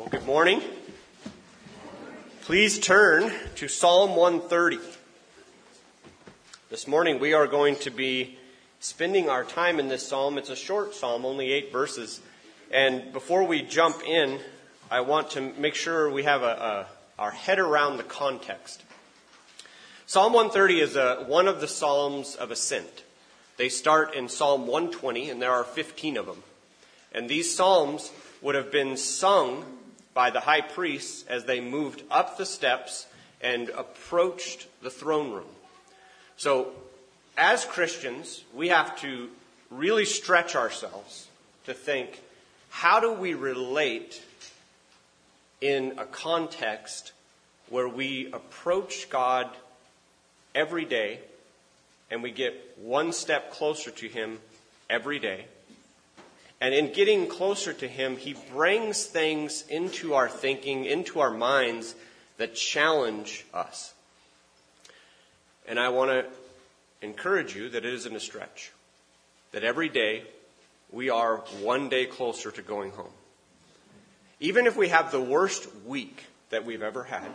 Well, good morning. Please turn to Psalm 130. This morning we are going to be spending our time in this psalm. It's a short psalm, only 8 verses. And before we jump in, I want to make sure we have our head around the context. Psalm 130 is one of the psalms of ascent. They start in Psalm 120, and there are 15 of them. And these psalms would have been sung by the high priests as they moved up the steps and approached the throne room. So, as Christians, we have to really stretch ourselves to think, how do we relate in a context where we approach God every day and we get one step closer to Him every day? And in getting closer to Him, He brings things into our thinking, into our minds that challenge us. And I want to encourage you that it isn't a stretch. That every day we are one day closer to going home. Even if we have the worst week that we've ever had,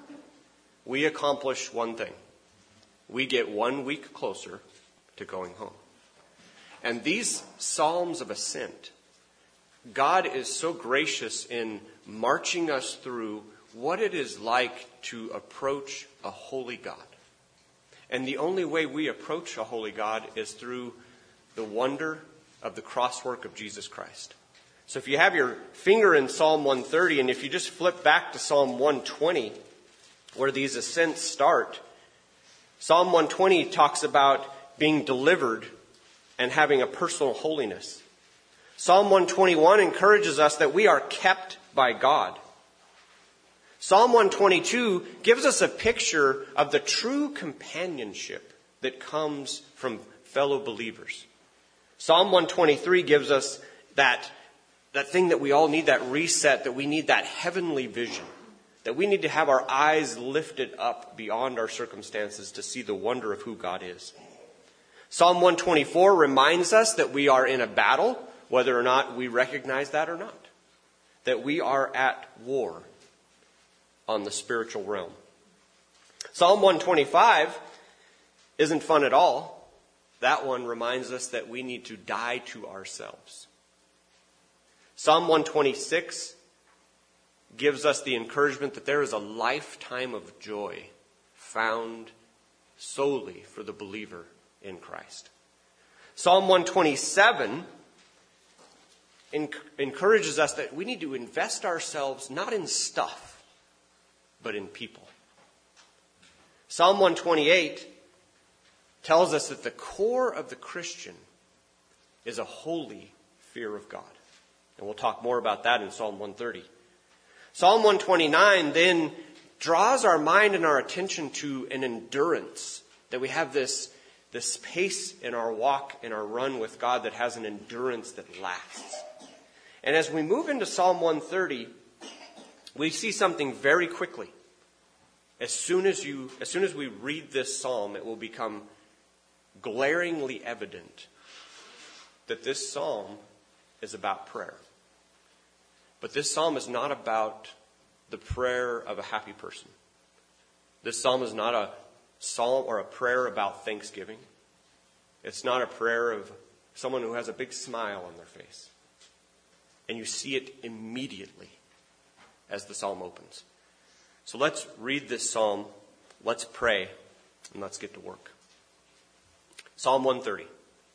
we accomplish one thing. We get 1 week closer to going home. And these psalms of ascent, God is so gracious in marching us through what it is like to approach a holy God. And the only way we approach a holy God is through the wonder of the crosswork of Jesus Christ. So if you have your finger in Psalm 130, and if you just flip back to Psalm 120, where these ascents start, Psalm 120 talks about being delivered and having a personal holiness. Psalm 121 encourages us that we are kept by God. Psalm 122 gives us a picture of the true companionship that comes from fellow believers. Psalm 123 gives us that thing that we all need, that reset, that we need that heavenly vision, that we need to have our eyes lifted up beyond our circumstances to see the wonder of who God is. Psalm 124 reminds us that we are in a battle, whether or not we recognize that or not. That we are at war on the spiritual realm. Psalm 125 isn't fun at all. That one reminds us that we need to die to ourselves. Psalm 126 gives us the encouragement that there is a lifetime of joy found solely for the believer in Christ. Psalm 127 encourages us that we need to invest ourselves not in stuff, but in people. Psalm 128 tells us that the core of the Christian is a holy fear of God. And we'll talk more about that in Psalm 130. Psalm 129 then draws our mind and our attention to an endurance, that we have this pace in our walk, in our run with God that has an endurance that lasts. And as we move into Psalm 130, we see something very quickly. As soon as we read this psalm, it will become glaringly evident that this psalm is about prayer. But this psalm is not about the prayer of a happy person. This psalm is not a psalm or a prayer about thanksgiving. It's not a prayer of someone who has a big smile on their face. And you see it immediately as the psalm opens. So let's read this psalm, let's pray, and let's get to work. Psalm 130.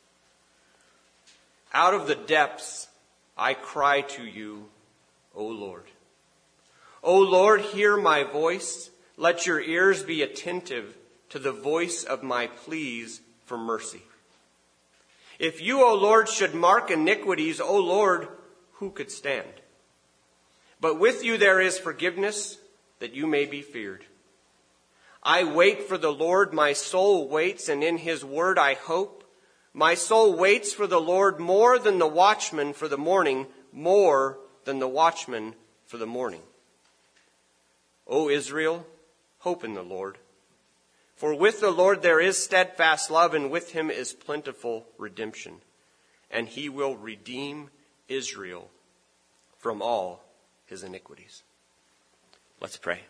Out of the depths I cry to you, O Lord. O Lord, hear my voice. Let your ears be attentive to the voice of my pleas for mercy. If you, O Lord, should mark iniquities, O Lord, who could stand? But with you there is forgiveness, that you may be feared. I wait for the Lord, my soul waits, and in his word I hope. My soul waits for the Lord more than the watchman for the morning, more than the watchman for the morning. O Israel, hope in the Lord. For with the Lord there is steadfast love, and with him is plentiful redemption. And he will redeem Israel from all his iniquities. Let's pray.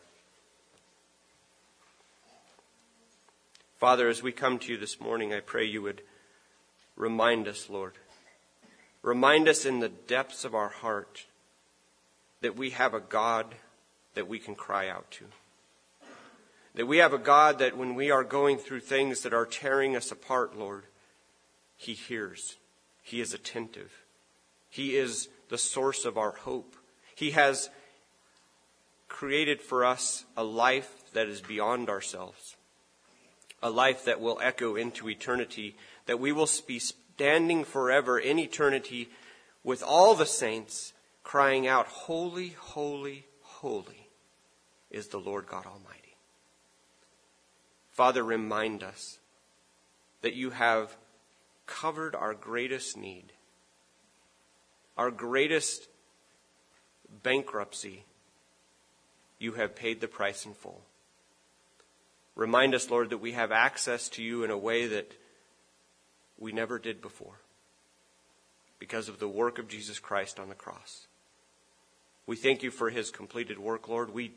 Father, as we come to you this morning, I pray you would remind us, Lord. Remind us in the depths of our heart that we have a God that we can cry out to. That we have a God that when we are going through things that are tearing us apart, Lord, he hears. He is attentive. He is the source of our hope. He has created for us a life that is beyond ourselves. A life that will echo into eternity, that we will be standing forever in eternity with all the saints crying out, "Holy, holy, holy is the Lord God Almighty." Father, remind us that you have covered our greatest need, our greatest bankruptcy. You have paid the price in full. Remind us, Lord, that we have access to you in a way that we never did before because of the work of Jesus Christ on the cross. We thank you for his completed work, Lord. We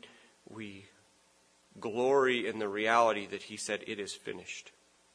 glory in the reality that he said, "It is finished."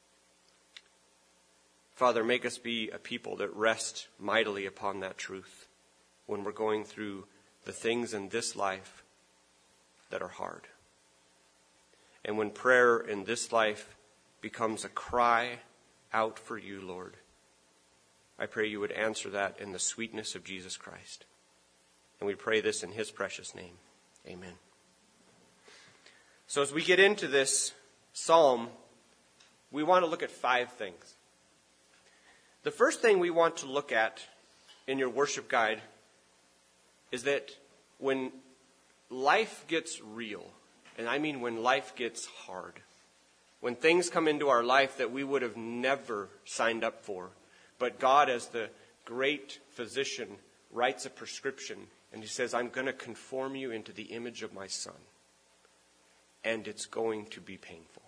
Father, make us be a people that rest mightily upon that truth when we're going through the things in this life that are hard. And when prayer in this life becomes a cry out for you, Lord, I pray you would answer that in the sweetness of Jesus Christ. And we pray this in his precious name. Amen. So as we get into this psalm, we want to look at 5 things. The first thing we want to look at in your worship guide is that when life gets real, and I mean when life gets hard, when things come into our life that we would have never signed up for, but God as the great physician writes a prescription and he says, "I'm going to conform you into the image of my Son." And it's going to be painful.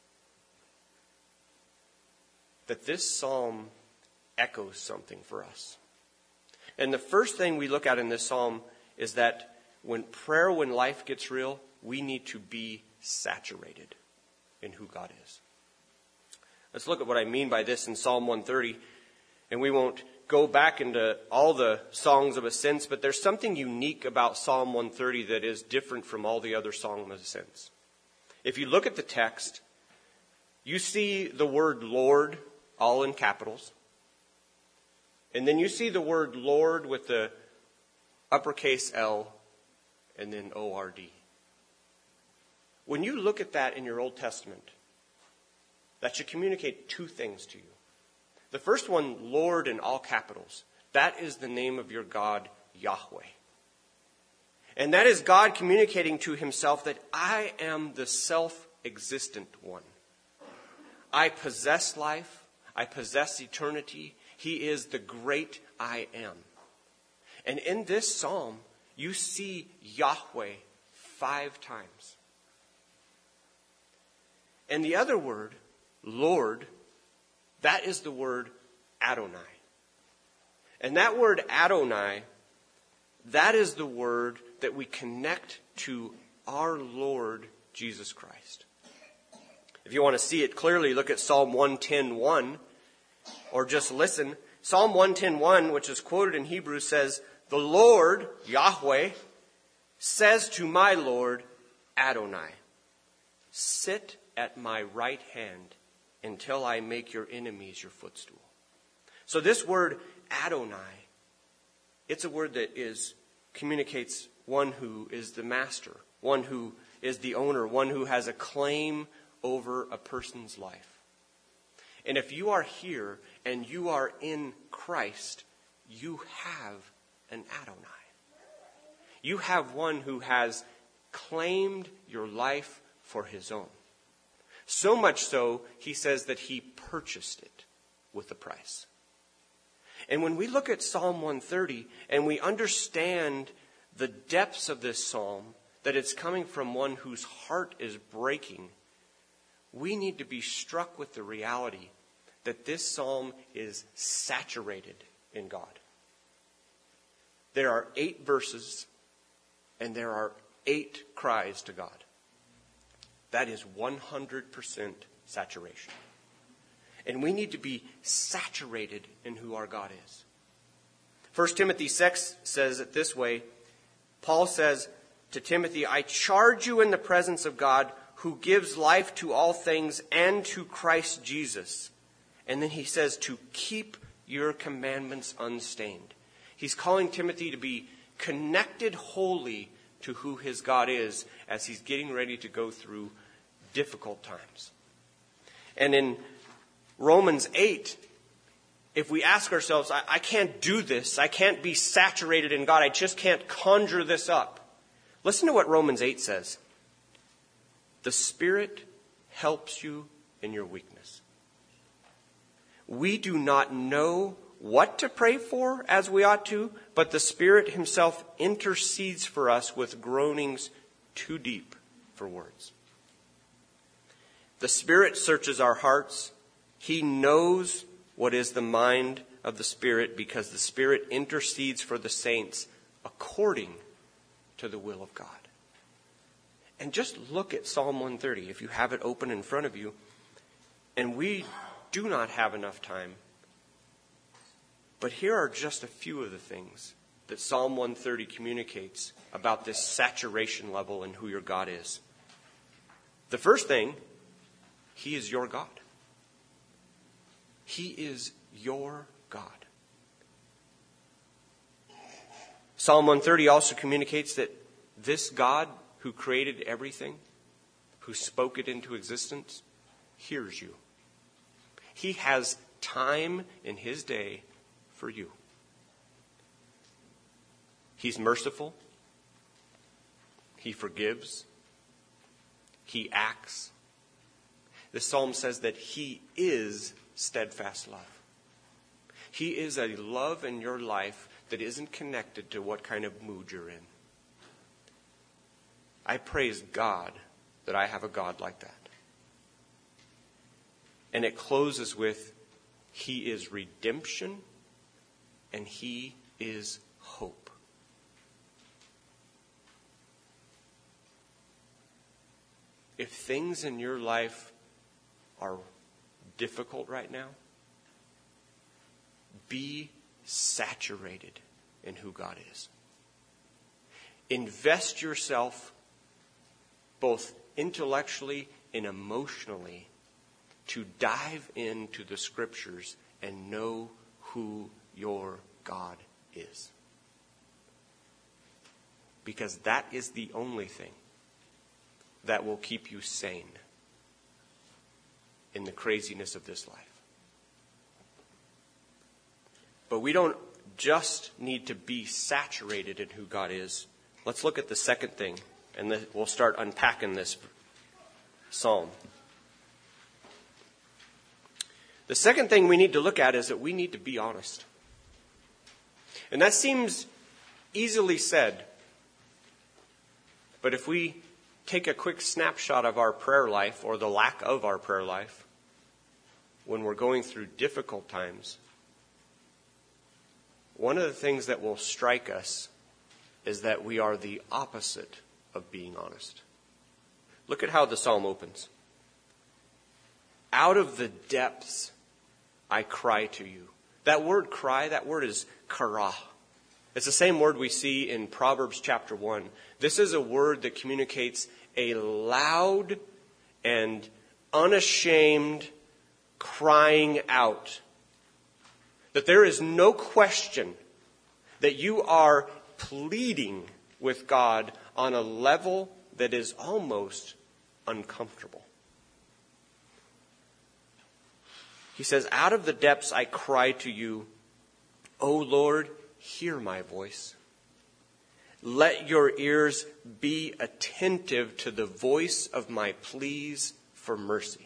That this psalm echoes something for us. And the first thing we look at in this psalm is that when life gets real, we need to be saturated in who God is. Let's look at what I mean by this in Psalm 130. And we won't go back into all the songs of ascents, but there's something unique about Psalm 130 that is different from all the other songs of ascents. If you look at the text, you see the word Lord all in capitals. And then you see the word Lord with the uppercase L and then O-R-D. When you look at that in your Old Testament, that should communicate 2 things to you. The first one, Lord in all capitals. That is the name of your God, Yahweh. And that is God communicating to himself that I am the self-existent one. I possess life. I possess eternity. He is the great I am. And in this psalm, you see Yahweh 5 times. And the other word, Lord, that is the word Adonai. And that word Adonai, that is the word that we connect to our Lord Jesus Christ. If you want to see it clearly, look at Psalm 110:1, or just listen. Psalm 110:1, which is quoted in Hebrew, says, "The Lord, Yahweh, says to my Lord, Adonai, sit at my right hand until I make your enemies your footstool." So this word Adonai, it's a word that communicates one who is the master, one who is the owner, one who has a claim over a person's life. And if you are here and you are in Christ, you have an Adonai. You have one who has claimed your life for his own. So much so, he says that he purchased it with a price. And when we look at Psalm 130 and we understand the depths of this psalm, that it's coming from one whose heart is breaking, we need to be struck with the reality that this psalm is saturated in God. There are 8 verses and there are 8 cries to God. That is 100% saturation. And we need to be saturated in who our God is. 1 Timothy 6 says it this way. Paul says to Timothy, I charge you in the presence of God, who gives life to all things, and to Christ Jesus. And then he says to keep your commandments unstained. He's calling Timothy to be connected wholly to who his God is as he's getting ready to go through difficult times. And in Romans 8, if we ask ourselves, I can't do this, I can't be saturated in God, I just can't conjure this up. Listen to what Romans 8 says. The Spirit helps you in your weakness. We do not know what to pray for as we ought to, but the Spirit himself intercedes for us with groanings too deep for words. The Spirit searches our hearts. He knows what is the mind of the Spirit, because the Spirit intercedes for the saints according to the will of God. And just look at Psalm 130, if you have it open in front of you. And we do not have enough time. But here are just a few of the things that Psalm 130 communicates about this saturation level in who your God is. The first thing, he is your God. He is your God. Psalm 130 also communicates that this God who created everything, who spoke it into existence, hears you. He has time in his day for you. He's merciful. He forgives. He acts. The psalm says that he is steadfast love. He is a love in your life that isn't connected to what kind of mood you're in. I praise God that I have a God like that. And it closes with, he is redemption and he is hope. If things in your life are difficult right now, be saturated in who God is. Invest yourself both intellectually and emotionally to dive into the Scriptures and know who your God is. Because that is the only thing that will keep you sane in the craziness of this life. But we don't just need to be saturated in who God is. Let's look at the second thing, and then we'll start unpacking this psalm. The second thing we need to look at is that we need to be honest. And that seems easily said. But if we take a quick snapshot of our prayer life, or the lack of our prayer life, when we're going through difficult times, one of the things that will strike us is that we are the opposite of being honest. Look at how the psalm opens. Out of the depths I cry to you. That word cry, that word is kara. It's the same word we see in Proverbs chapter 1. This is a word that communicates a loud and unashamed crying out. That there is no question that you are pleading with God on a level that is almost uncomfortable. He says, out of the depths I cry to you, O Lord, hear my voice. Let your ears be attentive to the voice of my pleas for mercy.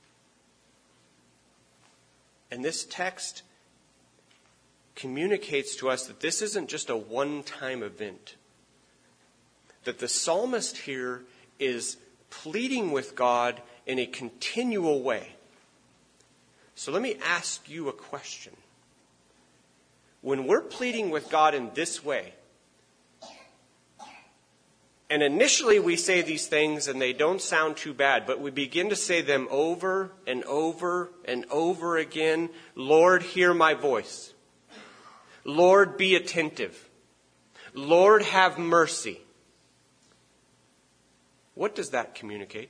And this text communicates to us that this isn't just a one-time event. That the psalmist here is pleading with God in a continual way. So let me ask you a question. When we're pleading with God in this way, And initially we say these things and they don't sound too bad, but we begin to say them over and over and over again. Lord, hear my voice. Lord, be attentive. Lord, have mercy. What does that communicate?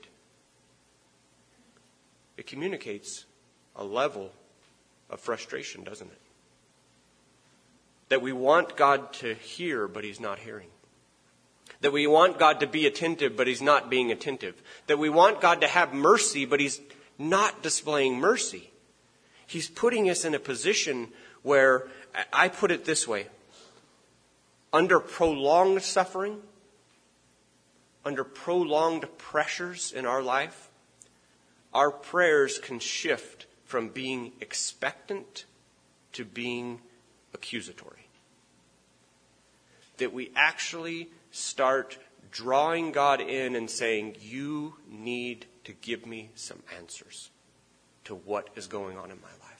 It communicates a level of frustration, doesn't it? That we want God to hear, but He's not hearing. That we want God to be attentive, but He's not being attentive. That we want God to have mercy, but He's not displaying mercy. He's putting us in a position where, I put it this way, under prolonged suffering, under prolonged pressures in our life, our prayers can shift from being expectant to being accusatory. That we actually start drawing God in and saying, you need to give me some answers to what is going on in my life.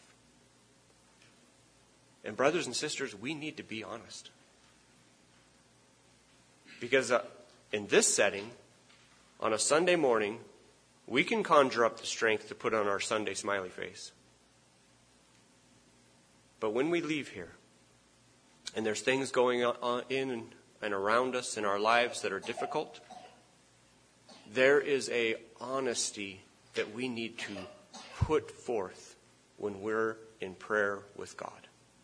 And brothers and sisters, we need to be honest. Because in this setting, on a Sunday morning, we can conjure up the strength to put on our Sunday smiley face. But when we leave here, and there's things going on in and around us in our lives that are difficult, there is a honesty that we need to put forth when we're in prayer with God.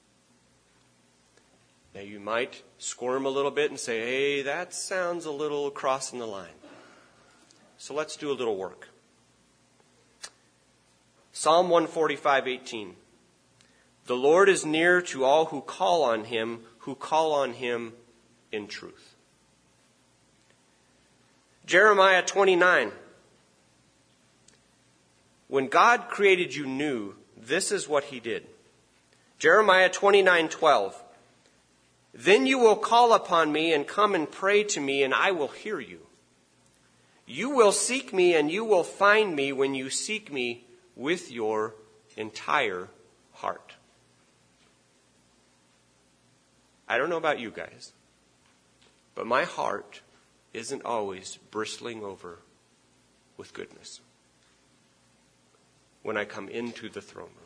Now you might squirm a little bit and say, hey, that sounds a little crossing the line. So let's do a little work. Psalm 145:18. The Lord is near to all who call on Him in truth. Jeremiah 29. When God created you new, this is what He did. Jeremiah 29:12. Then you will call upon me and come and pray to me, and I will hear you. You will seek me, and you will find me when you seek me with your entire heart. I don't know about you guys, but my heart isn't always bristling over with goodness when I come into the throne room.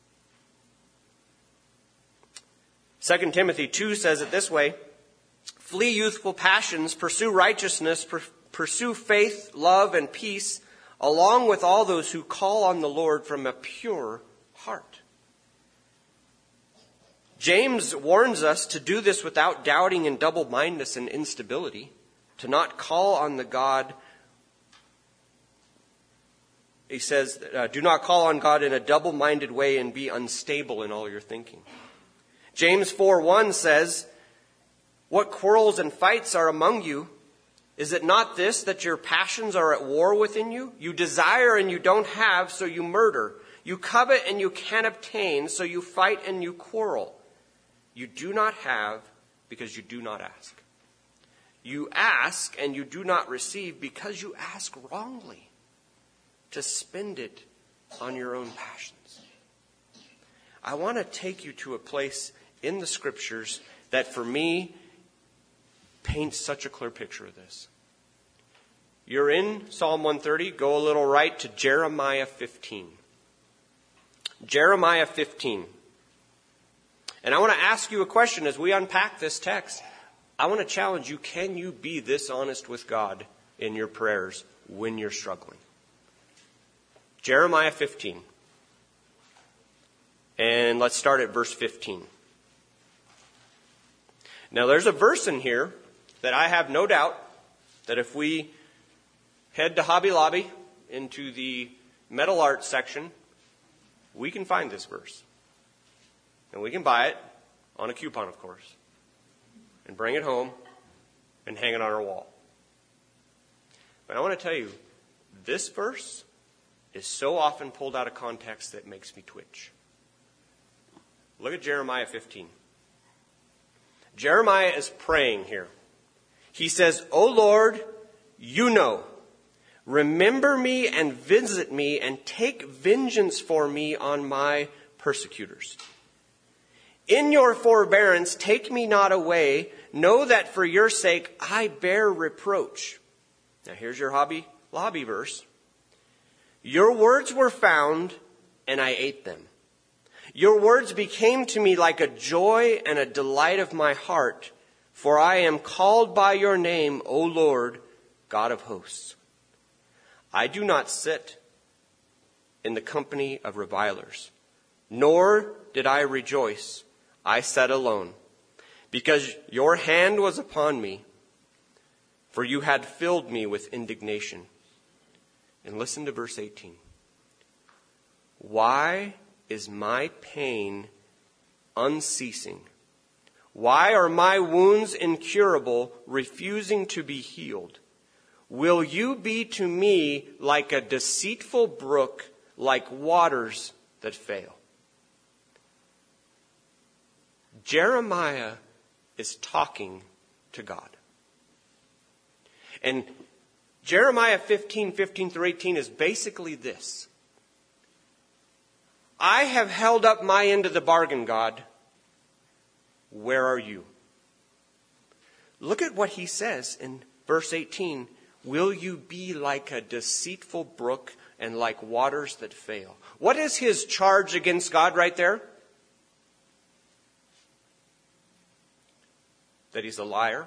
2 Timothy 2 says it this way, flee youthful passions, pursue righteousness, pursue faith, love, and peace, along with all those who call on the Lord from a pure heart. James warns us to do this without doubting and double-mindedness and instability, to not call on the God. He says, do not call on God in a double-minded way and be unstable in all your thinking. James 4:1 says, what quarrels and fights are among you? Is it not this, that your passions are at war within you? You desire and you don't have, so you murder. You covet and you can't obtain, so you fight and you quarrel. You do not have because you do not ask. You ask and you do not receive because you ask wrongly, to spend it on your own passions. I want to take you to a place in the Scriptures that for me paints such a clear picture of this. You're in Psalm 130. Go a little right to Jeremiah 15. Jeremiah 15. And I want to ask you a question as we unpack this text. I want to challenge you, can you be this honest with God in your prayers when you're struggling? Jeremiah 15. And let's start at verse 15. Now there's a verse in here that I have no doubt that if we head to Hobby Lobby into the metal art section, we can find this verse. And we can buy it on a coupon, of course, and bring it home and hang it on our wall. But I want to tell you, this verse is so often pulled out of context that it makes me twitch. Look at Jeremiah 15. Jeremiah is praying here. He says, O Lord, you know, remember me and visit me and take vengeance for me on my persecutors. In your forbearance, take me not away, know that for your sake I bear reproach. Now here's your Hobby Lobby verse. Your words were found, and I ate them. Your words became to me like a joy and a delight of my heart, for I am called by your name, O Lord, God of hosts. I do not sit in the company of revilers, nor did I rejoice. I sat alone, because your hand was upon me, for you had filled me with indignation. And listen to verse 18. Why is my pain unceasing? Why are my wounds incurable, refusing to be healed? Will you be to me like a deceitful brook, like waters that fail? Jeremiah is talking to God. And Jeremiah 15:15-18 is basically this. I have held up my end of the bargain, God. Where are you? Look at what he says in verse 18. Will you be like a deceitful brook and like waters that fail? What is his charge against God right there? That he's a liar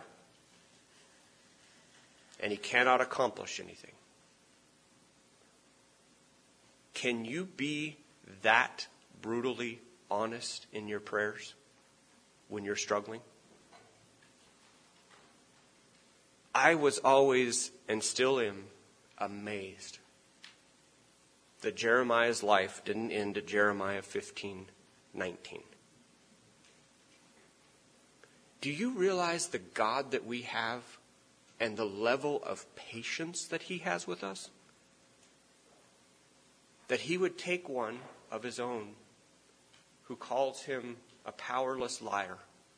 and he cannot accomplish anything. Can you be that brutally honest in your prayers when you're struggling? I was always and still am amazed that Jeremiah's life didn't end at Jeremiah 15:19. Do you realize the God that we have and the level of patience that he has with us? That he would take one of his own who calls him a powerless liar,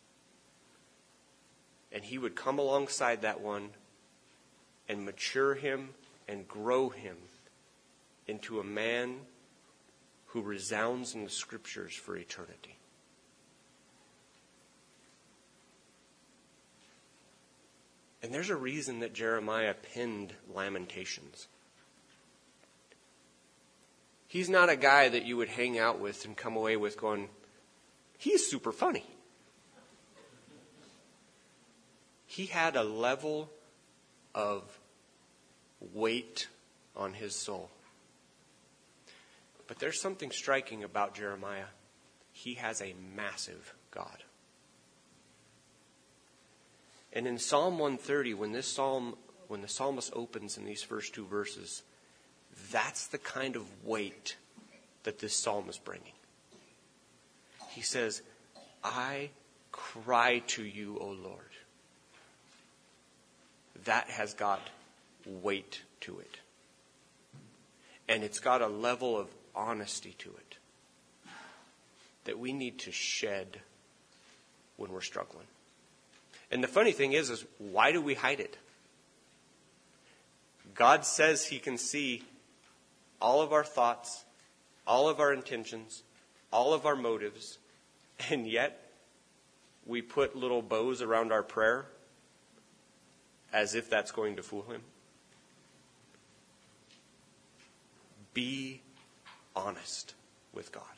and he would come alongside that one and mature him and grow him into a man who resounds in the scriptures for eternity. And there's a reason that Jeremiah penned Lamentations. He's not a guy that you would hang out with and come away with going, he's super funny. He had a level of weight on his soul. But there's something striking about Jeremiah. He has a massive God. And in Psalm 130, when the psalmist opens in these first two verses, that's the kind of weight that this psalm is bringing. He says, I cry to you, O Lord. That has got weight to it. And it's got a level of honesty to it that we need to shed when we're struggling. And the funny thing is why do we hide it? God says he can see all of our thoughts, all of our intentions, all of our motives, and yet we put little bows around our prayer as if that's going to fool him. Be honest with God.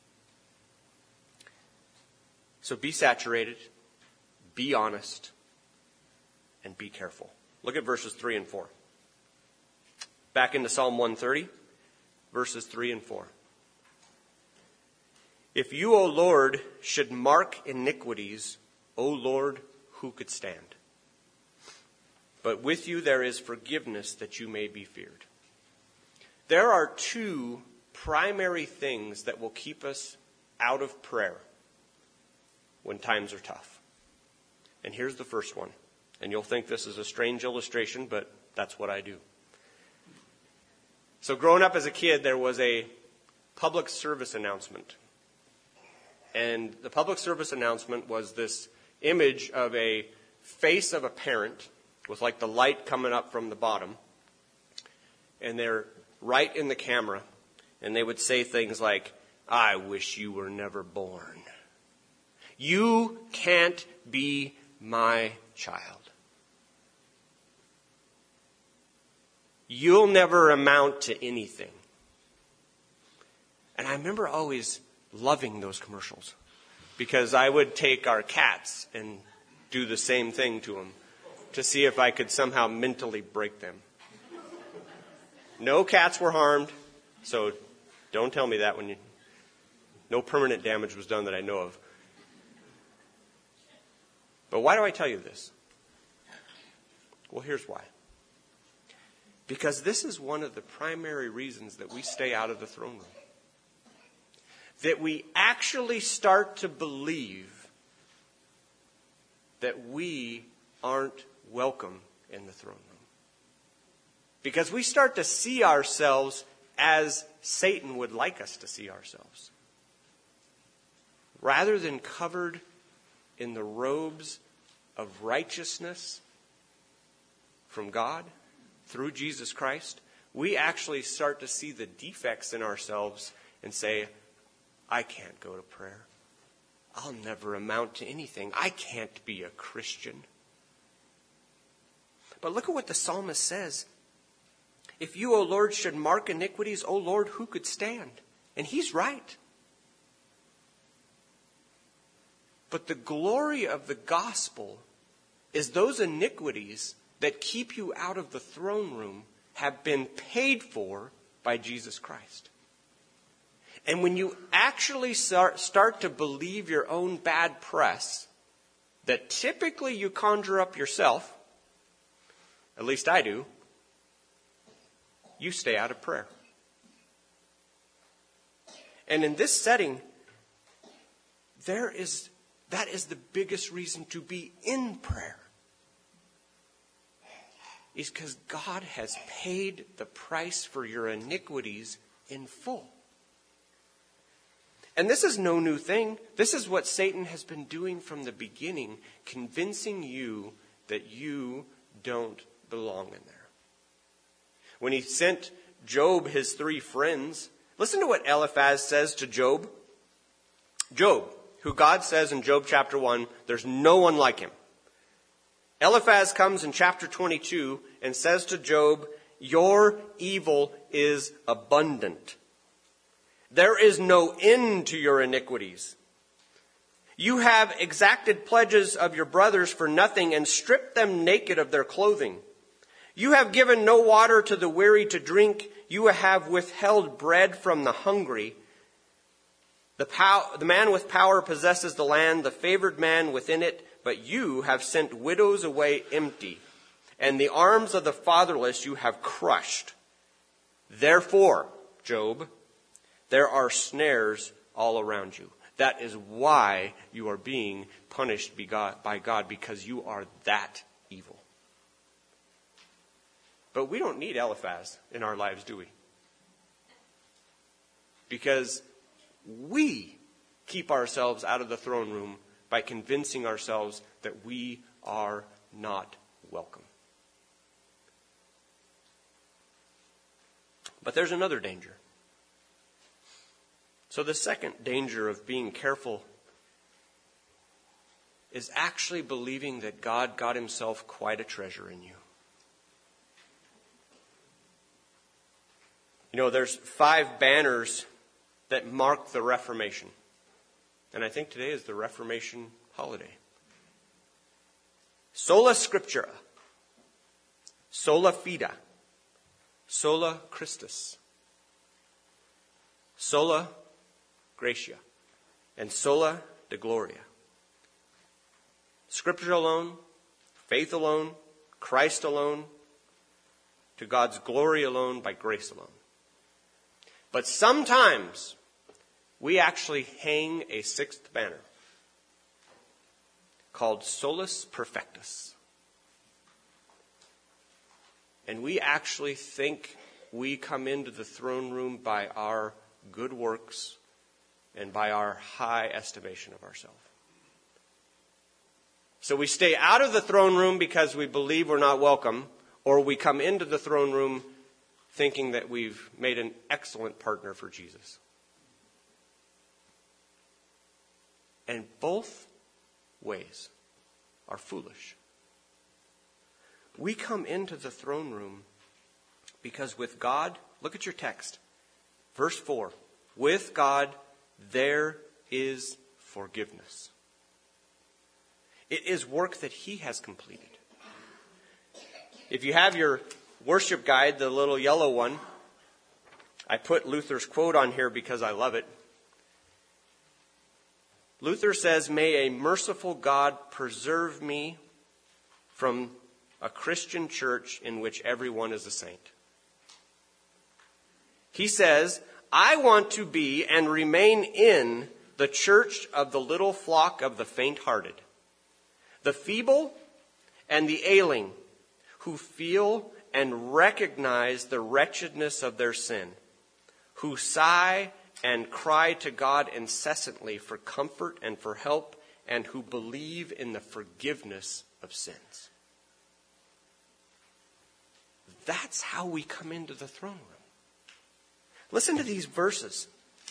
So be saturated, be honest, and be careful. Look at verses 3 and 4. Back into Psalm 130, verses 3 and 4. If you, O Lord, should mark iniquities, O Lord, who could stand? But with you there is forgiveness that you may be feared. There are two primary things that will keep us out of prayer when times are tough. And here's the first one. And you'll think this is a strange illustration, but that's what I do. So growing up as a kid, there was a public service announcement. And the public service announcement was this image of a face of a parent with like the light coming up from the bottom. And they're right in the camera. And they would say things like, I wish you were never born. You can't be my child. You'll never amount to anything. And I remember always loving those commercials because I would take our cats and do the same thing to them to see if I could somehow mentally break them. No cats were harmed, so don't tell me that no permanent damage was done that I know of. But why do I tell you this? Well, here's why. Because this is one of the primary reasons that we stay out of the throne room. That we actually start to believe that we aren't welcome in the throne room. Because we start to see ourselves as Satan would like us to see ourselves. Rather than covered in the robes of righteousness from God through Jesus Christ, we actually start to see the defects in ourselves and say, I can't go to prayer. I'll never amount to anything. I can't be a Christian. But look at what the psalmist says. If you, O Lord, should mark iniquities, O Lord, who could stand? And he's right. But the glory of the gospel is those iniquities that keep you out of the throne room have been paid for by Jesus Christ. And when you actually start to believe your own bad press that typically you conjure up yourself, at least I do, you stay out of prayer. And in this setting, that is the biggest reason to be in prayer. Is because God has paid the price for your iniquities in full. And this is no new thing. This is what Satan has been doing from the beginning, convincing you that you don't belong in there. When he sent Job his 3 friends, listen to what Eliphaz says to Job. Job, who God says in Job chapter 1, there's no one like him. Eliphaz comes in chapter 22 and says to Job, your evil is abundant. There is no end to your iniquities. You have exacted pledges of your brothers for nothing and stripped them naked of their clothing. You have given no water to the weary to drink. You have withheld bread from the hungry. The man with power possesses the land, the favored man within it, but you have sent widows away empty, and the arms of the fatherless you have crushed. Therefore, Job, there are snares all around you. That is why you are being punished by God, because you are that evil. But we don't need Eliphaz in our lives, do we? Because we keep ourselves out of the throne room by convincing ourselves that we are not welcome. But there's another danger. So the second danger of being careful is actually believing that God got himself quite a treasure in you. You know, there's 5 banners that mark the Reformation. And I think today is the Reformation holiday. Sola Scriptura, Sola Fide, Sola Christus, Sola Gratia, and Sola de Gloria. Scripture alone, faith alone, Christ alone, to God's glory alone, by grace alone. But sometimes we actually hang a 6th banner called Solus Perfectus. And we actually think we come into the throne room by our good works and by our high estimation of ourselves. So we stay out of the throne room because we believe we're not welcome, or we come into the throne room thinking that we've made an excellent partner for Jesus. And both ways are foolish. We come into the throne room because with God, look at your text. Verse 4, with God there is forgiveness. It is work that He has completed. If you have your worship guide, the little yellow one, I put Luther's quote on here because I love it. Luther says, "May a merciful God preserve me from a Christian church in which everyone is a saint." He says, "I want to be and remain in the church of the little flock of the faint-hearted, the feeble and the ailing, who feel and recognize the wretchedness of their sin, who sigh and cry to God incessantly for comfort and for help, and who believe in the forgiveness of sins." That's how we come into the throne room. Listen to these verses.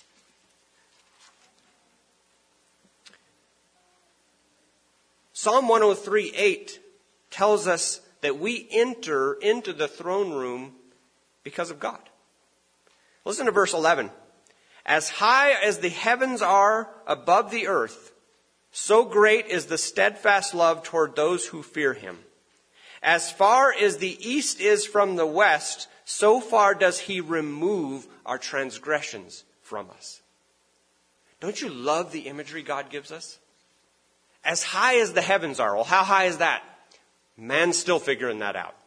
Psalm 103:8 tells us that we enter into the throne room because of God. Listen to verse 11. "As high as the heavens are above the earth, so great is the steadfast love toward those who fear Him. As far as the east is from the west, so far does He remove our transgressions from us." Don't you love the imagery God gives us? As high as the heavens are. Well, how high is that? Man's still figuring that out.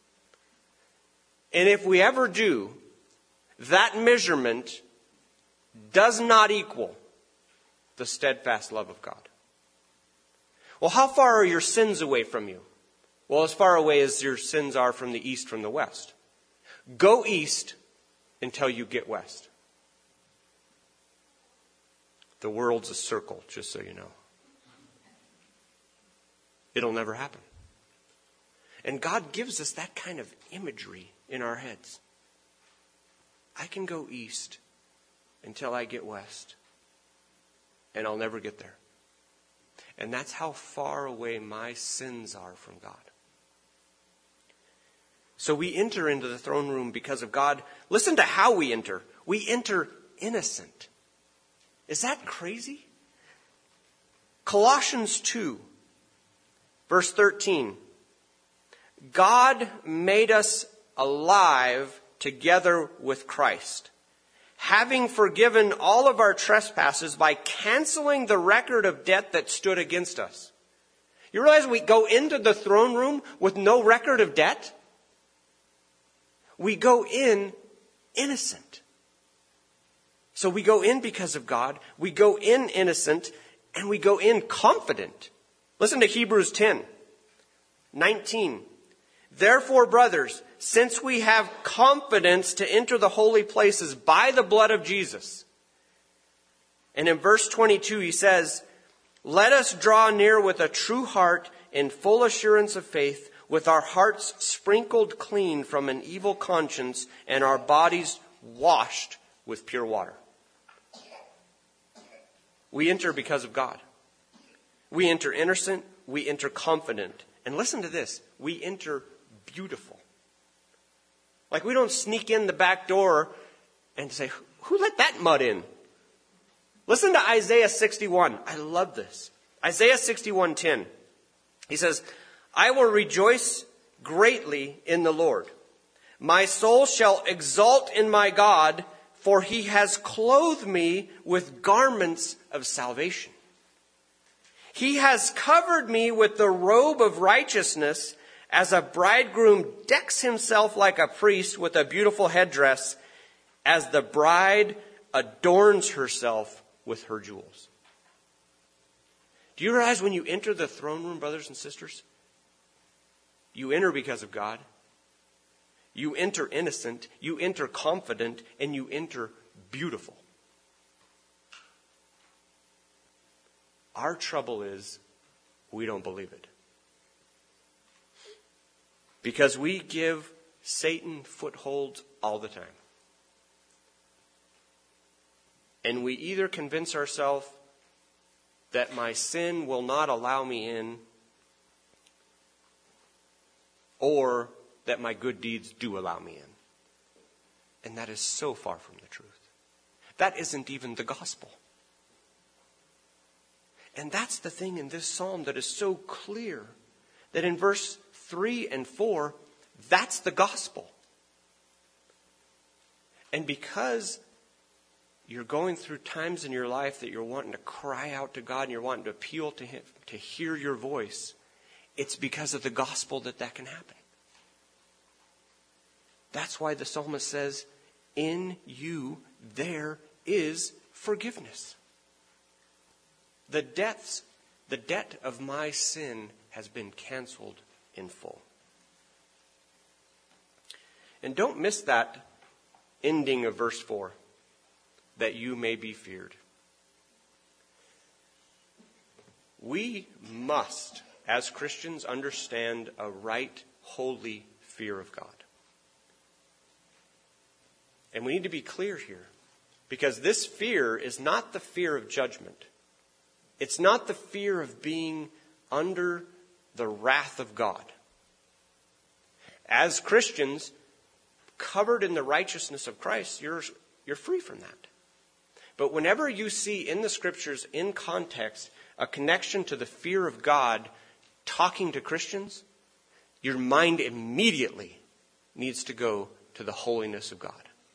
And if we ever do, that measurement does not equal the steadfast love of God. Well, how far are your sins away from you? Well, as far away as your sins are from the east from the west. Go east until you get west. The world's a circle, just so you know. It'll never happen. And God gives us that kind of imagery in our heads. I can go east until I get west, and I'll never get there. And that's how far away my sins are from God. So we enter into the throne room because of God. Listen to how we enter. We enter innocent. Is that crazy? Colossians 2, verse 13. "God made us alive together with Christ, having forgiven all of our trespasses by canceling the record of debt that stood against us." You realize we go into the throne room with no record of debt? We go in innocent. So we go in because of God, we go in innocent, and we go in confident. Listen to Hebrews 10:19. "Therefore, brothers, since we have confidence to enter the holy places by the blood of Jesus." And in verse 22 he says, "Let us draw near with a true heart in full assurance of faith, with our hearts sprinkled clean from an evil conscience and our bodies washed with pure water." We enter because of God. We enter innocent. We enter confident. And listen to this. We enter beautiful. Like we don't sneak in the back door and say, "Who let that mud in?" Listen to Isaiah 61. I love this. Isaiah 61:10. He says, "I will rejoice greatly in the Lord. My soul shall exult in my God, for He has clothed me with garments of salvation. He has covered me with the robe of righteousness, as a bridegroom decks himself like a priest with a beautiful headdress, as the bride adorns herself with her jewels." Do you realize when you enter the throne room, brothers and sisters, you enter because of God, you enter innocent, you enter confident, and you enter beautiful. Our trouble is we don't believe it. Because we give Satan footholds all the time. And we either convince ourselves that my sin will not allow me in, or that my good deeds do allow me in. And that is so far from the truth. That isn't even the gospel. And that's the thing in this psalm that is so clear, that in verse 3 and 4, that's the gospel. And because you're going through times in your life that you're wanting to cry out to God and you're wanting to appeal to Him to hear your voice, it's because of the gospel that can happen. That's why the psalmist says, in you there is forgiveness. The debt of my sin has been canceled in full. And don't miss that ending of verse 4, that you may be feared. We must, as Christians, understand a right, holy fear of God. And we need to be clear here, because this fear is not the fear of judgment. It's not the fear of being under the wrath of God. As Christians, covered in the righteousness of Christ, you're free from that. But whenever you see in the Scriptures, in context, a connection to the fear of God talking to Christians, your mind immediately needs to go to the holiness of God.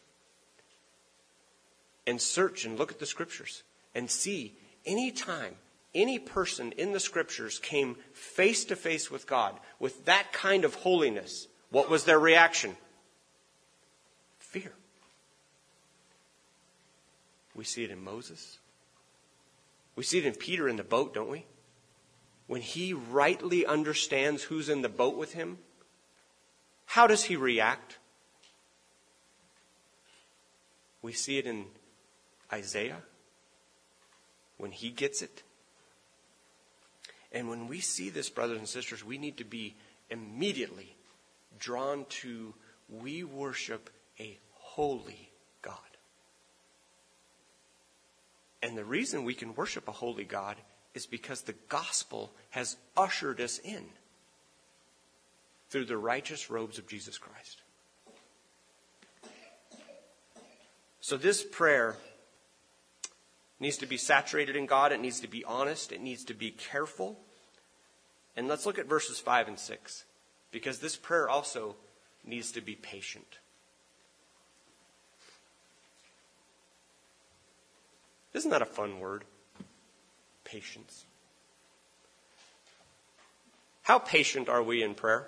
And search and look at the Scriptures and see any time any person in the Scriptures came face to face with God with that kind of holiness, what was their reaction? Fear. We see it in Moses. We see it in Peter in the boat, don't we? When he rightly understands who's in the boat with him, how does he react? We see it in Isaiah when he gets it. And when we see this, brothers and sisters, we need to be immediately drawn to, we worship a holy God. And the reason we can worship a holy God is because the gospel has ushered us in through the righteous robes of Jesus Christ. So this prayer needs to be saturated in God. It needs to be honest. It needs to be careful. And let's look at verses 5 and 6, because this prayer also needs to be patient. Isn't that a fun word? Patience. How patient are we in prayer?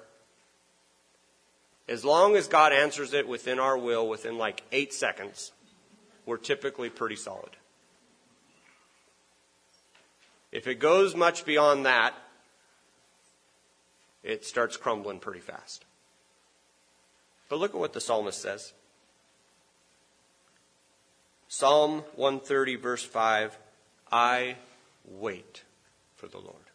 As long as God answers it within our will, within like 8 seconds, we're typically pretty solid. If it goes much beyond that, it starts crumbling pretty fast. But look at what the psalmist says. Psalm 130, verse 5, I wait for the Lord.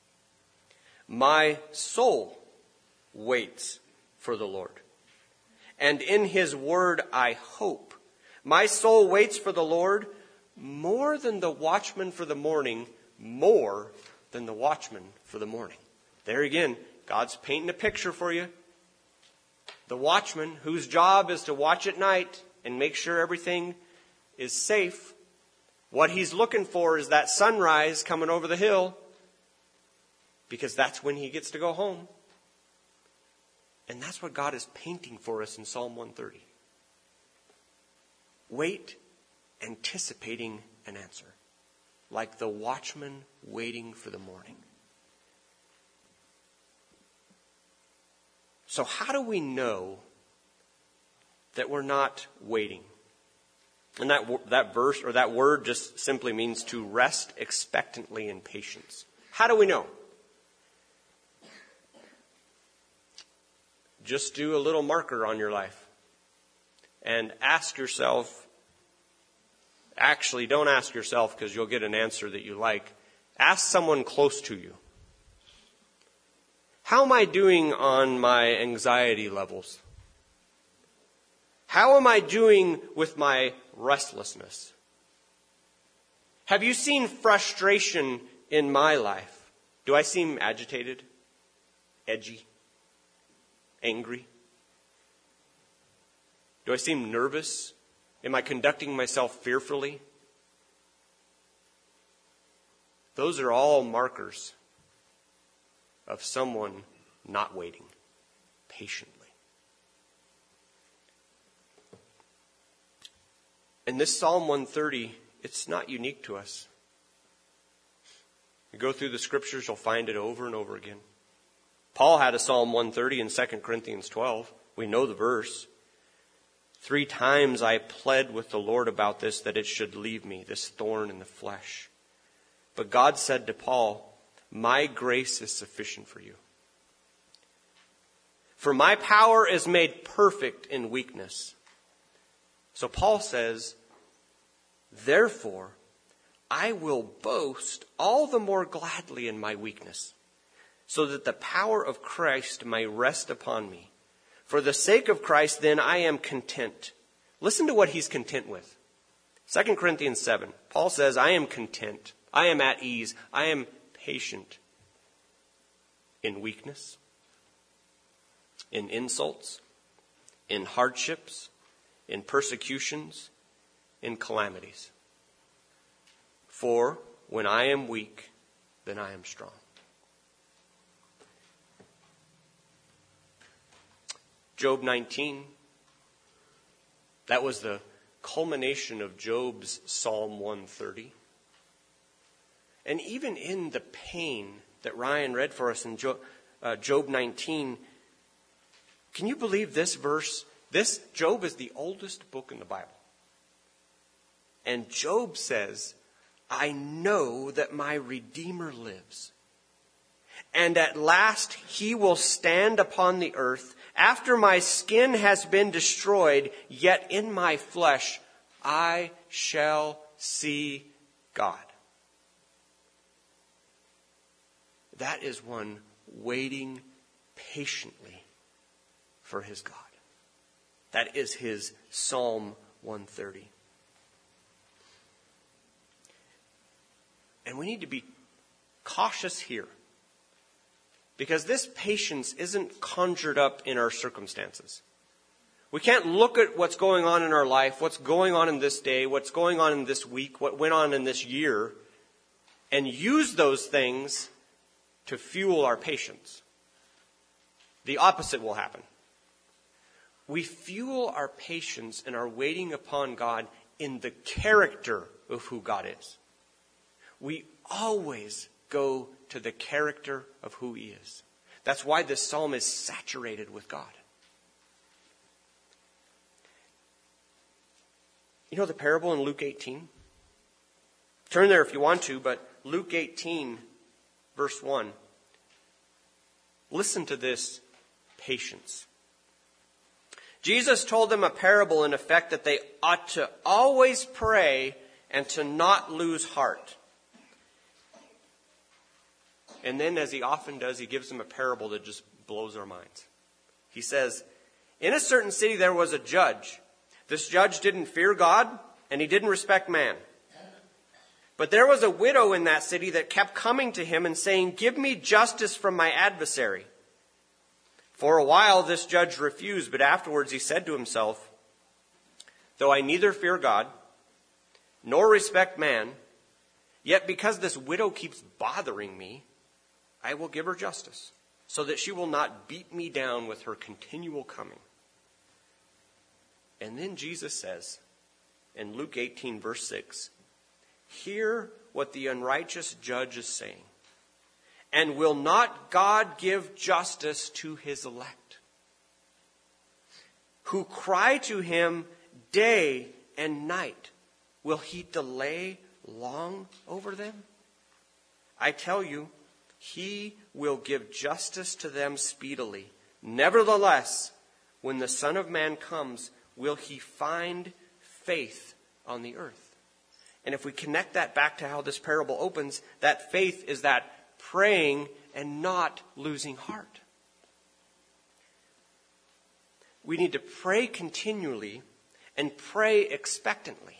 My soul waits for the Lord, and in His word I hope. My soul waits for the Lord more than the watchman for the morning, more than the watchman for the morning. There again, God's painting a picture for you. The watchman, whose job is to watch at night and make sure everything is safe, what he's looking for is that sunrise coming over the hill, because that's when he gets to go home. And that's what God is painting for us in Psalm 130. Wait, anticipating an answer, like the watchman waiting for the morning. So how do we know that we're not waiting? And that verse or that word just simply means to rest expectantly in patience. How do we know? Just do a little marker on your life and ask yourself, actually don't ask yourself because you'll get an answer that you like. Ask someone close to you. How am I doing on my anxiety levels? How am I doing with my restlessness? Have you seen frustration in my life? Do I seem agitated? Edgy? angry? Do I seem nervous? Am I conducting myself fearfully? Those are all markers of someone not waiting patiently. And this Psalm 130, it's not unique to us. You go through the scriptures, you'll find it over and over again. Paul had a Psalm 130 in 2 Corinthians 12. We know the verse. 3 times I pled with the Lord about this, that it should leave me, this thorn in the flesh. But God said to Paul, my grace is sufficient for you. For my power is made perfect in weakness. So Paul says, therefore, I will boast all the more gladly in my weakness, so that the power of Christ may rest upon me. For the sake of Christ, then, I am content. Listen to what he's content with. 2 Corinthians 7, Paul says, I am content. I am at ease. I am patient in weakness, in insults, in hardships, in persecutions, in calamities. For when I am weak, then I am strong. Job 19, that was the culmination of Job's Psalm 130. And even in the pain that Ryan read for us in Job 19, can you believe this verse? This Job is the oldest book in the Bible. And Job says, I know that my Redeemer lives. And at last he will stand upon the earth. After my skin has been destroyed, yet in my flesh I shall see God. That is one waiting patiently for his God. That is his Psalm 130. And we need to be cautious here, because this patience isn't conjured up in our circumstances. We can't look at what's going on in our life, what's going on in this day, what's going on in this week, what went on in this year, and use those things to fuel our patience. The opposite will happen. We fuel our patience and our waiting upon God in the character of who God is. We always go to the character of who he is. That's why this psalm is saturated with God. You know the parable in Luke 18? Turn there if you want to, but Luke 18, verse 1. Listen to this patience. Jesus told them a parable in effect that they ought to always pray and to not lose heart. And then, as he often does, he gives them a parable that just blows our minds. He says, in a certain city there was a judge. This judge didn't fear God, and he didn't respect man. But there was a widow in that city that kept coming to him and saying, give me justice from my adversary. For a while this judge refused, but afterwards he said to himself, though I neither fear God nor respect man, yet because this widow keeps bothering me, I will give her justice, so that she will not beat me down with her continual coming. And then Jesus says, in Luke 18, verse 6, hear what the unrighteous judge is saying. And will not God give justice to his elect, who cry to him day and night? Will he delay long over them? I tell you, he will give justice to them speedily. Nevertheless, when the Son of Man comes, will he find faith on the earth? And if we connect that back to how this parable opens, that faith is that praying and not losing heart. We need to pray continually and pray expectantly.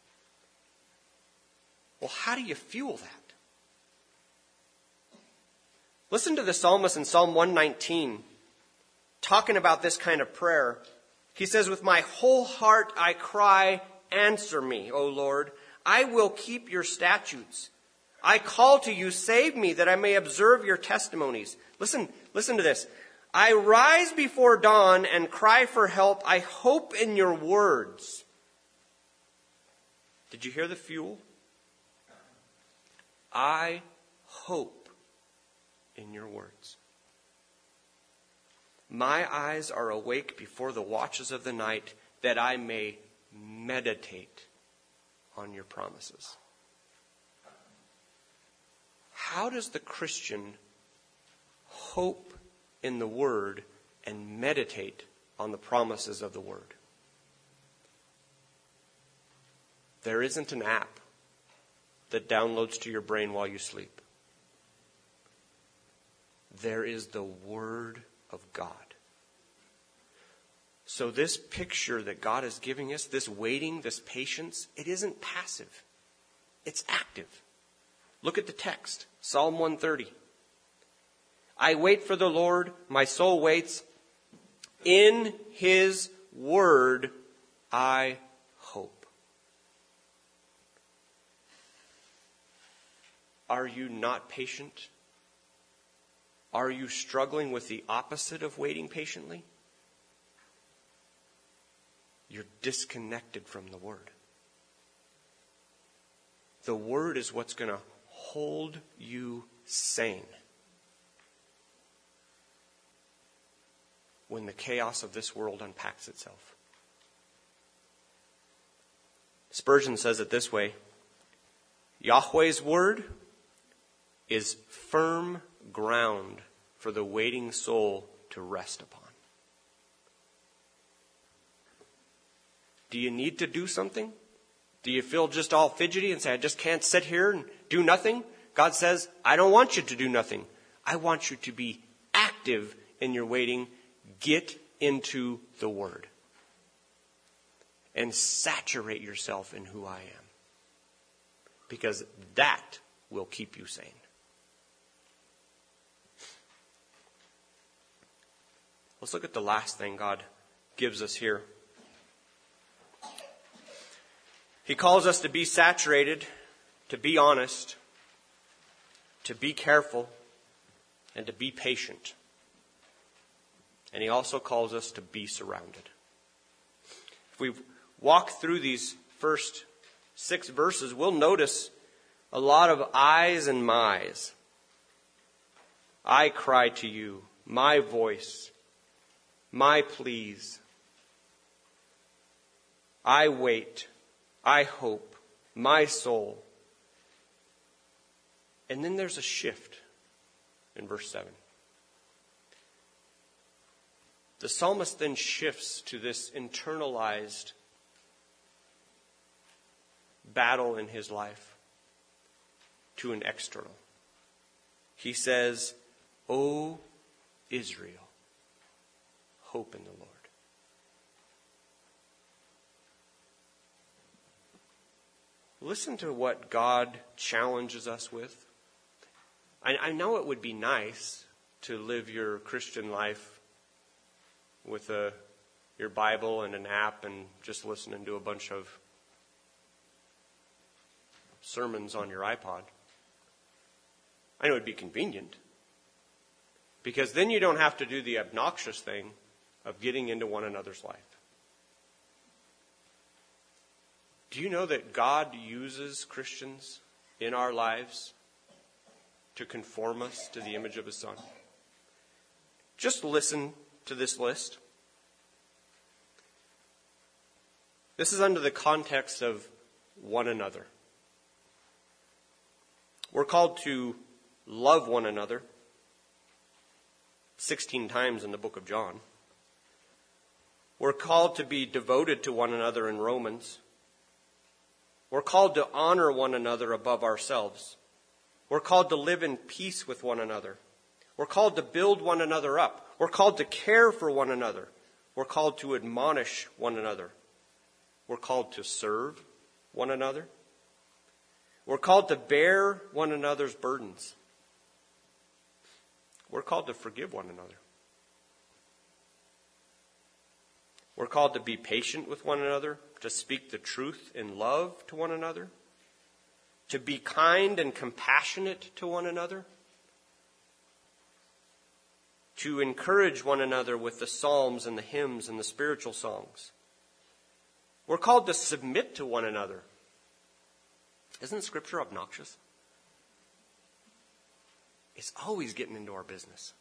Well, how do you fuel that? Listen to the psalmist in Psalm 119. talking about this kind of prayer. He says, with my whole heart I cry, answer me, O Lord. I will keep your statutes. I call to you, save me, that I may observe your testimonies. Listen to this. I rise before dawn and cry for help. I hope in your words. Did you hear the fuel? I hope in your words. My eyes are awake before the watches of the night, that I may meditate on your promises. How does the Christian hope in the Word and meditate on the promises of the Word? There isn't an app that downloads to your brain while you sleep. There is the Word of God. So this picture that God is giving us, this waiting, this patience, it isn't passive. It's active. Look at the text, Psalm 130. I wait for the Lord, my soul waits. In His word I hope. Are you not patient? Are you struggling with the opposite of waiting patiently? You're disconnected from the Word. The Word is what's going to hold you sane when the chaos of this world unpacks itself. Spurgeon says it this way: Yahweh's Word is firm ground for the waiting soul to rest upon. Do you need to do something? Do you feel just all fidgety and say, I just can't sit here and do nothing? God says, I don't want you to do nothing. I want you to be active in your waiting. Get into the Word. And saturate yourself in who I am. Because that will keep you sane. Let's look at the last thing God gives us here. He calls us to be saturated, to be honest, to be careful, and to be patient. And He also calls us to be surrounded. If we walk through these first 6 verses, we'll notice a lot of I's and my's. I cry to you, my voice, my pleas. I wait. I hope, my soul. And then there's a shift in verse 7. The psalmist then shifts to this internalized battle in his life to an external. He says, O Israel, hope in the Lord. Listen to what God challenges us with. I know it would be nice to live your Christian life with your Bible and an app and just listening to a bunch of sermons on your iPod. I know it would be convenient. Because then you don't have to do the obnoxious thing of getting into one another's life. Do you know that God uses Christians in our lives to conform us to the image of His Son? Just listen to this list. This is under the context of one another. We're called to love one another 16 times in the book of John. We're called to be devoted to one another in Romans. We're called to honor one another above ourselves. We're called to live in peace with one another. We're called to build one another up. We're called to care for one another. We're called to admonish one another. We're called to serve one another. We're called to bear one another's burdens. We're called to forgive one another. We're called to be patient with one another, to speak the truth in love to one another, to be kind and compassionate to one another, to encourage one another with the psalms and the hymns and the spiritual songs. We're called to submit to one another. Isn't Scripture obnoxious? It's always getting into our business.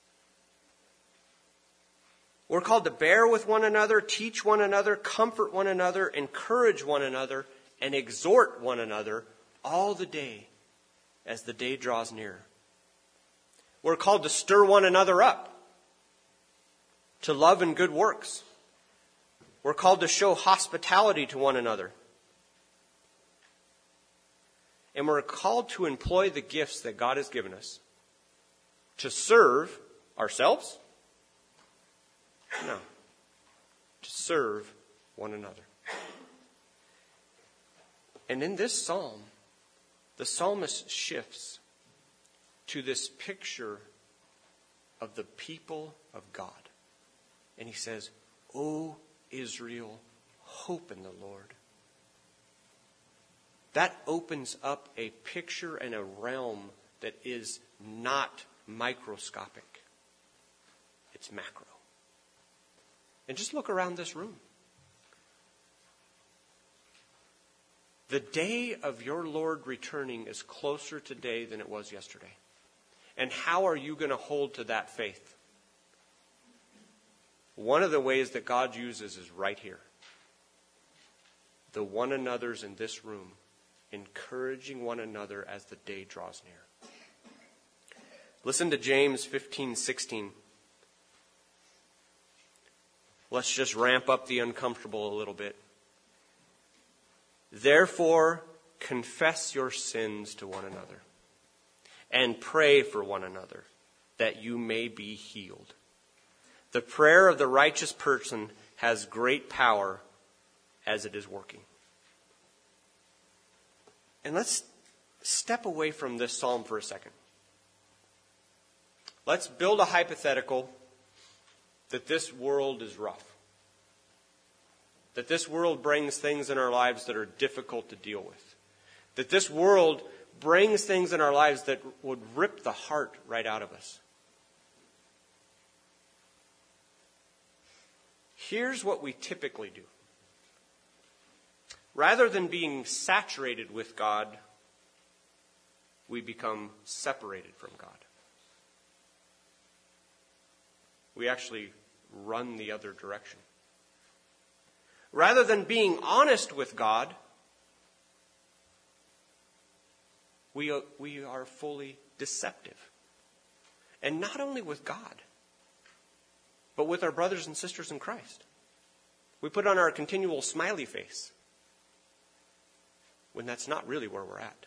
We're called to bear with one another, teach one another, comfort one another, encourage one another, and exhort one another all the day as the day draws near. We're called to stir one another up, to love and good works. We're called to show hospitality to one another. And we're called to employ the gifts that God has given us to serve ourselves. No. To serve one another. And in this psalm, the psalmist shifts to this picture of the people of God. And he says, O Israel, hope in the Lord. That opens up a picture and a realm that is not microscopic. It's macro. And just look around this room. The day of your Lord returning is closer today than it was yesterday. And how are you going to hold to that faith? One of the ways that God uses is right here. The one another's in this room, encouraging one another as the day draws near. Listen to James 15:16. Let's just ramp up the uncomfortable a little bit. Therefore, confess your sins to one another and pray for one another that you may be healed. The prayer of the righteous person has great power as it is working. And let's step away from this psalm for a second. Let's build a hypothetical that this world is rough. That this world brings things in our lives that are difficult to deal with. That this world brings things in our lives that would rip the heart right out of us. Here's what we typically do. Rather than being saturated with God, we become separated from God. We actually run the other direction. Rather than being honest with God, we are fully deceptive. And not only with God, but with our brothers and sisters in Christ. We put on our continual smiley face when that's not really where we're at.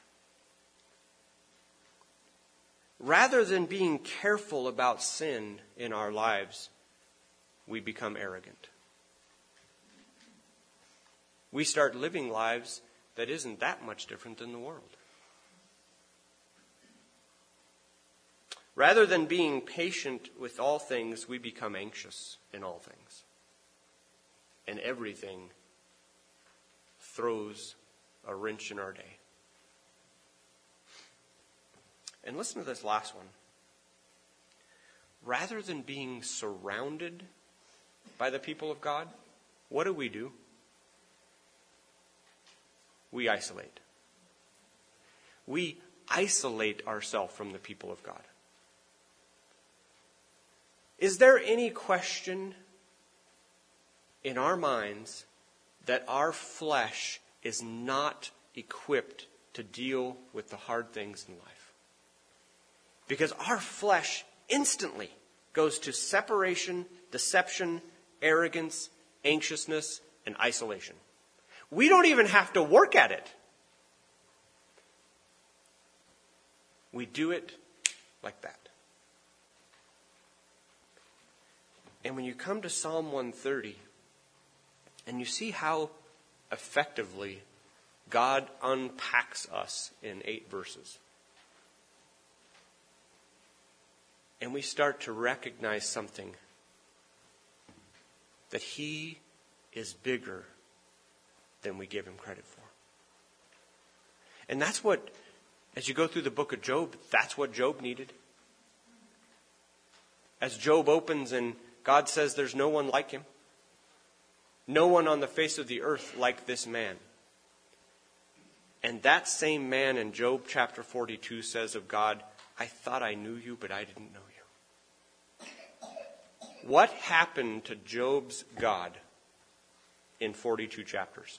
Rather than being careful about sin in our lives, we become arrogant. We start living lives that isn't that much different than the world. Rather than being patient with all things, we become anxious in all things. And everything throws a wrench in our day. And listen to this last one. Rather than being surrounded by the people of God, what do? We isolate. We isolate ourselves from the people of God. Is there any question in our minds that our flesh is not equipped to deal with the hard things in life? Because our flesh instantly goes to separation, deception, arrogance, anxiousness, and isolation. We don't even have to work at it. We do it like that. And when you come to Psalm 130, and you see how effectively God unpacks us in 8 verses, and we start to recognize something that He is bigger than we give Him credit for. And that's what, as you go through the book of Job, that's what Job needed. As Job opens and God says there's no one like him. No one on the face of the earth like this man. And that same man in Job chapter 42 says of God, I thought I knew you, but I didn't know you. What happened to Job's God in 42 chapters?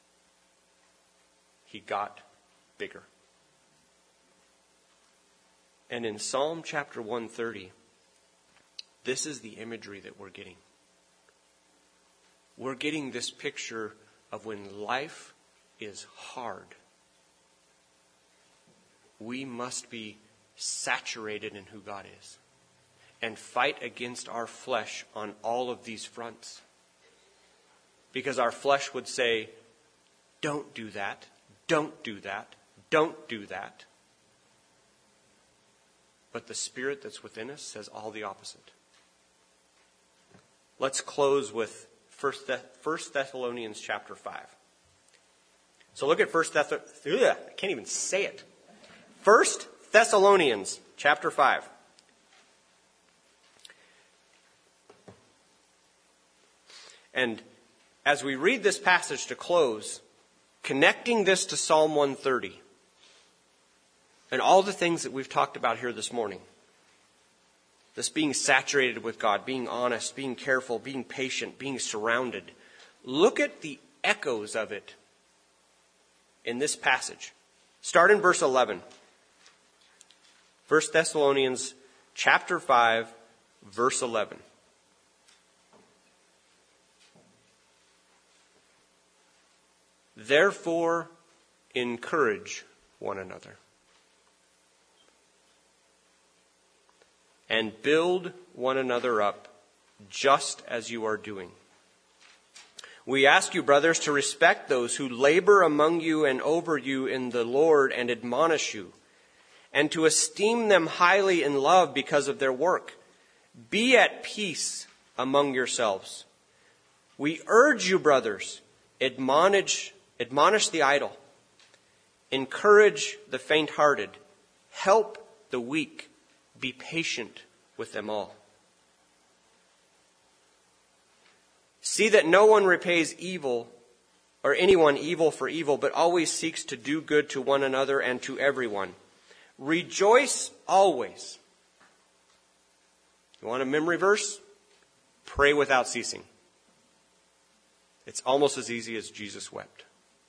He got bigger. And in Psalm chapter 130, this is the imagery that we're getting. We're getting this picture of when life is hard. We must be saturated in who God is and fight against our flesh on all of these fronts. Because our flesh would say, don't do that, don't do that, don't do that. But the Spirit that's within us says all the opposite. Let's close with 1 Thessalonians chapter 5. So look at 1 Thessalonians. I can't even say it. 1 Thessalonians chapter 5. And as we read this passage to close, connecting this to Psalm 130 and all the things that we've talked about here this morning, this being saturated with God, being honest, being careful, being patient, being surrounded. Look at the echoes of it in this passage. Start in verse 11. 1 Thessalonians chapter 5, verse 11. Therefore, encourage one another and build one another up, just as you are doing. We ask you, brothers, to respect those who labor among you and over you in the Lord and admonish you, and to esteem them highly in love because of their work. Be at peace among yourselves. We urge you, brothers, admonish the idle, encourage the faint-hearted, help the weak, be patient with them all. See that no one repays evil or anyone evil for evil, but always seeks to do good to one another and to everyone. Rejoice always. You want a memory verse? Pray without ceasing. It's almost as easy as Jesus wept.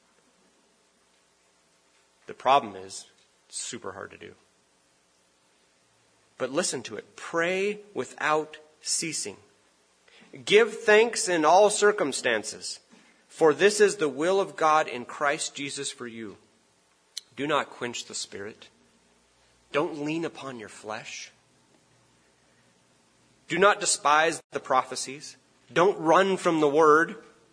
The problem is, it's super hard to do. But listen to it. Pray without ceasing. Give thanks in all circumstances, for this is the will of God in Christ Jesus for you. Do not quench the Spirit. Don't lean upon your flesh. Do not despise the prophecies. Don't run from the word.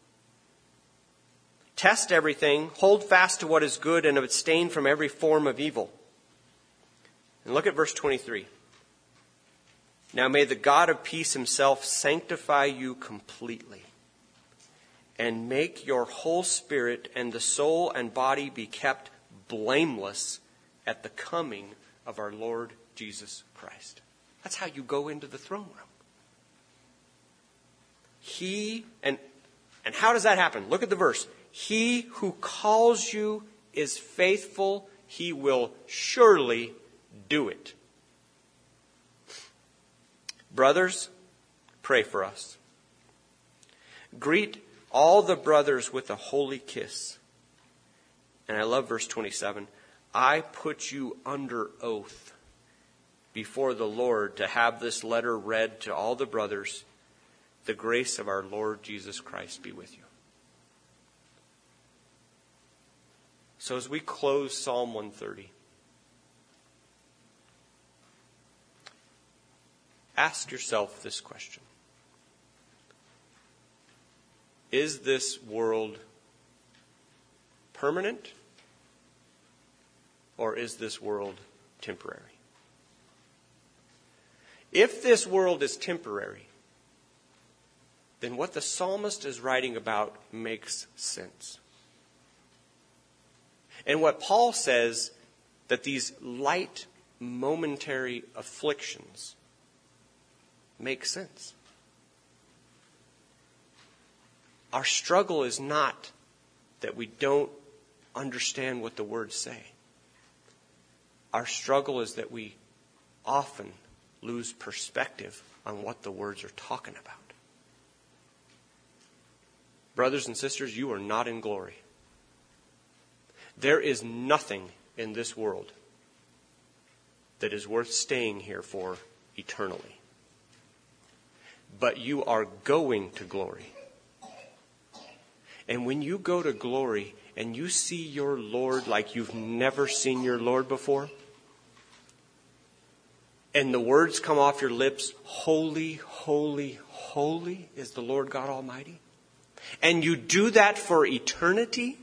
Test everything. Hold fast to what is good and abstain from every form of evil. And look at verse 23. Now may the God of peace himself sanctify you completely, and make your whole spirit and the soul and body be kept blameless at the coming of our Lord Jesus Christ. That's how you go into the throne room. And how does that happen? Look at the verse. He who calls you is faithful. He will surely do it. Brothers, pray for us. Greet all the brothers with a holy kiss. And I love verse 27. I put you under oath before the Lord to have this letter read to all the brothers. The grace of our Lord Jesus Christ be with you. So as we close Psalm 130, ask yourself this question. Is this world permanent, or is this world temporary? If this world is temporary, then what the psalmist is writing about makes sense. And what Paul says, that these light, momentary afflictions make sense. Our struggle is not that we don't understand what the words say. Our struggle is that we often lose perspective on what the words are talking about. Brothers and sisters, you are not in glory. There is nothing in this world that is worth staying here for eternally. But you are going to glory. And when you go to glory and you see your Lord like you've never seen your Lord before, and the words come off your lips, holy, holy, holy is the Lord God Almighty, and you do that for eternity,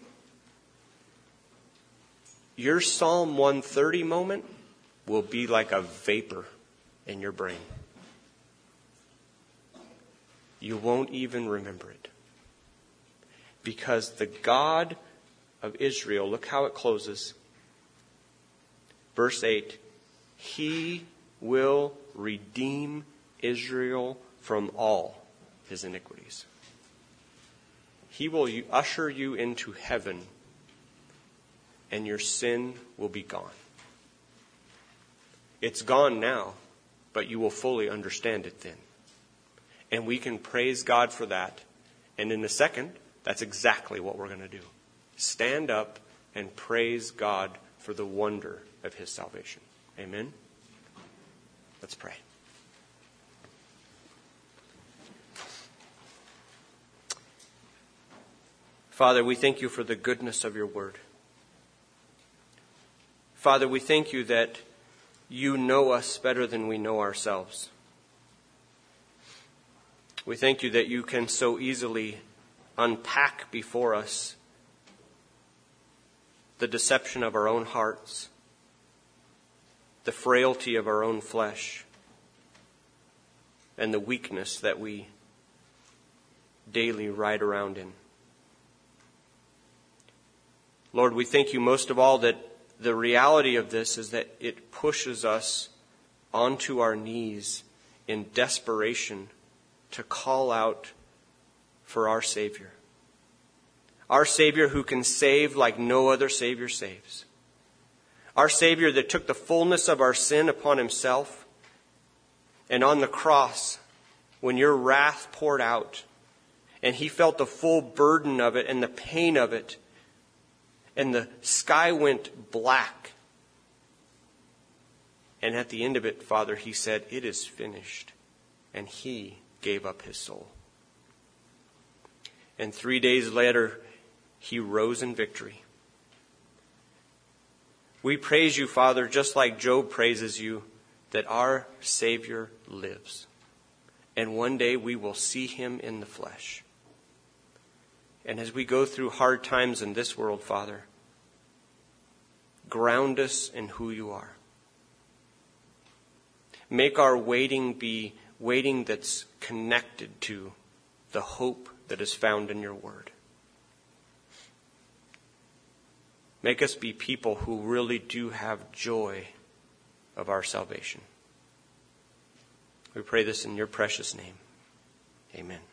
your Psalm 130 moment will be like a vapor in your brain. You won't even remember it. Because the God of Israel, look how it closes. Verse 8, He will redeem Israel from all his iniquities. He will usher you into heaven, and your sin will be gone. It's gone now, but you will fully understand it then. And we can praise God for that. And in a second, that's exactly what we're going to do. Stand up and praise God for the wonder of His salvation. Amen? Let's pray. Father, we thank you for the goodness of your word. Father, we thank you that you know us better than we know ourselves. We thank you that you can so easily unpack before us the deception of our own hearts, the frailty of our own flesh, and the weakness that we daily ride around in. Lord, we thank you most of all that the reality of this is that it pushes us onto our knees in desperation to call out for our Savior. Our Savior who can save like no other Savior saves. Our Savior that took the fullness of our sin upon Himself, and on the cross, when your wrath poured out, and He felt the full burden of it and the pain of it, and the sky went black. And at the end of it, Father, He said, "It is finished." And He gave up His soul. And 3 days later, He rose in victory. We praise you, Father, just like Job praises you, that our Savior lives. And one day we will see Him in the flesh. And as we go through hard times in this world, Father, ground us in who you are. Make our waiting be waiting that's connected to the hope that is found in your word. Make us be people who really do have joy of our salvation. We pray this in your precious name. Amen.